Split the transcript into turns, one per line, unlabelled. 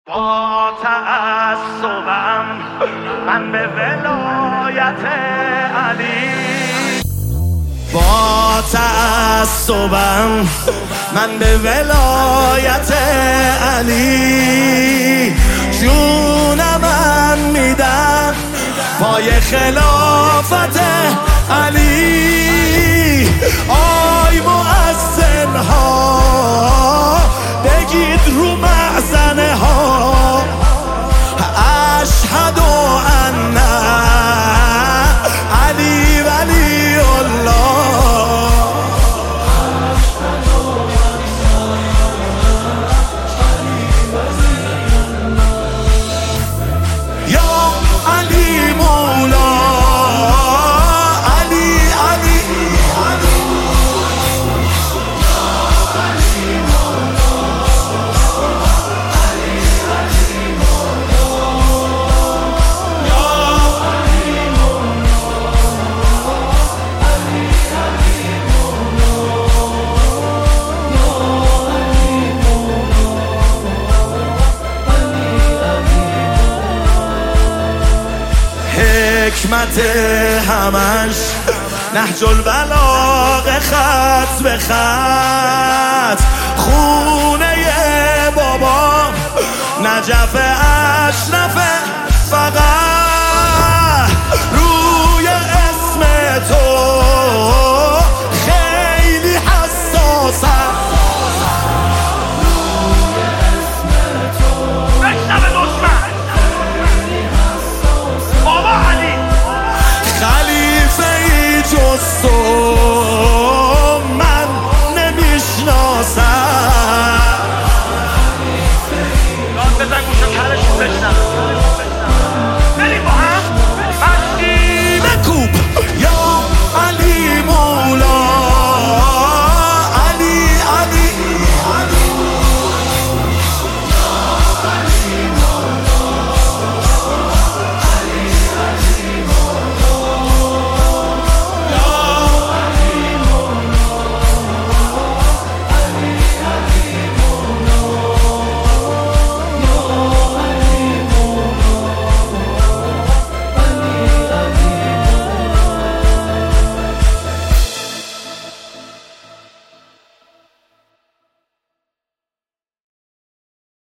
با تعصبم من به ولایت علی، با تعصبم من به ولایت علی جونم من میدم پای خلافت علی. آی مؤذن ها بگید رو مأذنه ها اشهد ان علی ولی الله. یا علی مولا علی علی حکمت همش نهج البلاغه خط به خط خونه بابا نجف اشرف فقط